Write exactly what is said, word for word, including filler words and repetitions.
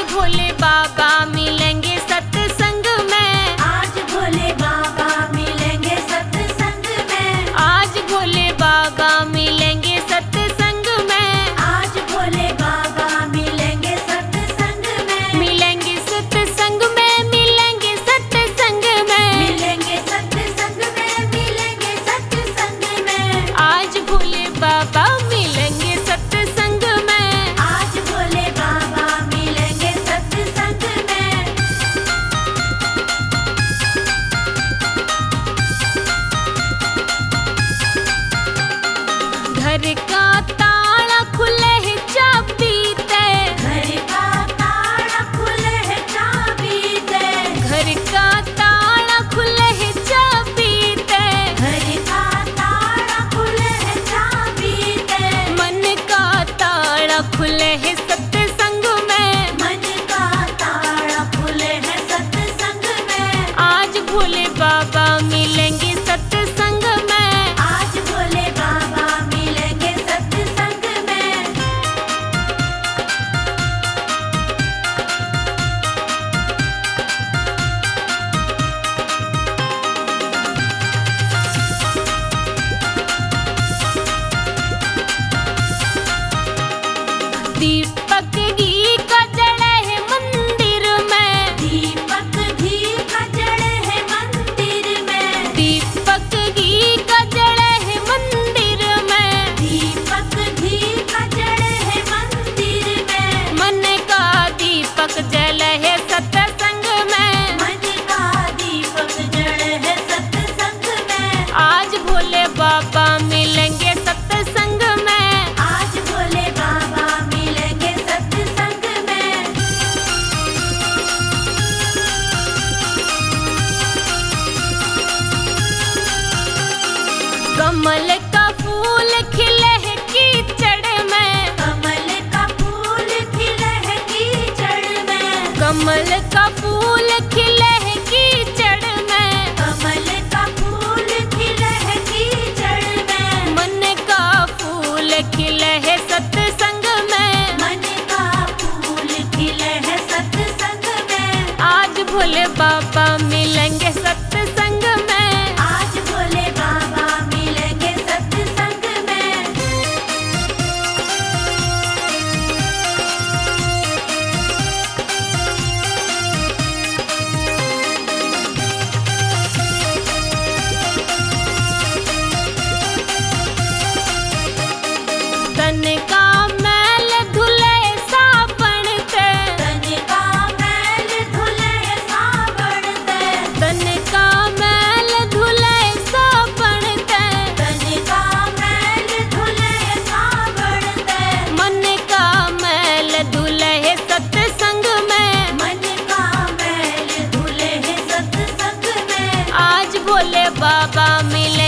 भोले बाबा मिलेंगे सत्संग में, आज भोले बाबा मिलेंगे सत्संग में, आज भोले बाबा मिलेंगे सत्संग में, आज भोले बाबा मिलेंगे सत्संग में, मिलेंगे सत्संग में, मिलेंगे सत्संग में, मिलेंगे सत्संग में, मिलेंगे सत्संग में, आज भोले बाबा मिलेंगे सत्संग में, आज भोले बाबा मिलेंगे सत्संग में। घर का ताला खुले है चाबी दे, घर का ताला खुले है चाबी दे, घर का ताला खुले है चाबी दे, घर का ताला खुले है चाबी दे, मन का ताला खुले है सत्संग में, मन का ताला खुले है सत्संग में, आज भोले बाबा मिलेंगे सत्संग में, आज भोले बाबा मिलेंगे सत्संग में। दीपक घी का जड़े है मंदिर में, दीपक घी का जड़े है मंदिर में, दीपक घी का जड़े है मंदिर में, दीपक घी का जड़े है मंदिर में, मन का दीपक जले है सत्संग में, मन का दीपक जड़े है सत्संग में, आज भोले बाबा मिलेंगे सत्संग में, आज भोले बाबा मिलेंगे सत्संग में। कमल का फूल खिले है कीचड़ में, कमल का फूल खिले है कीचड़ में, कमल का फूल खिले है कीचड़ में, कमल का फूल खिले है कीचड़ में, मन का फूल खिले है सत्संग में, मन का फूल खिले है सत्संग में, आज भोले बाबा मिलेंगे सत्संग में, आज भोले बाबा मिलेंगे सत्संग में। तन का मैल धुले सावन ते, तन का मैल धुले सावन ते, तन का मैल धुले सावन ते, तन का मैल धुले सावन ते, मन का मैल धुले है सत्संग में, मन का मैल धुले है सत्संग में, आज भोले बाबा मिले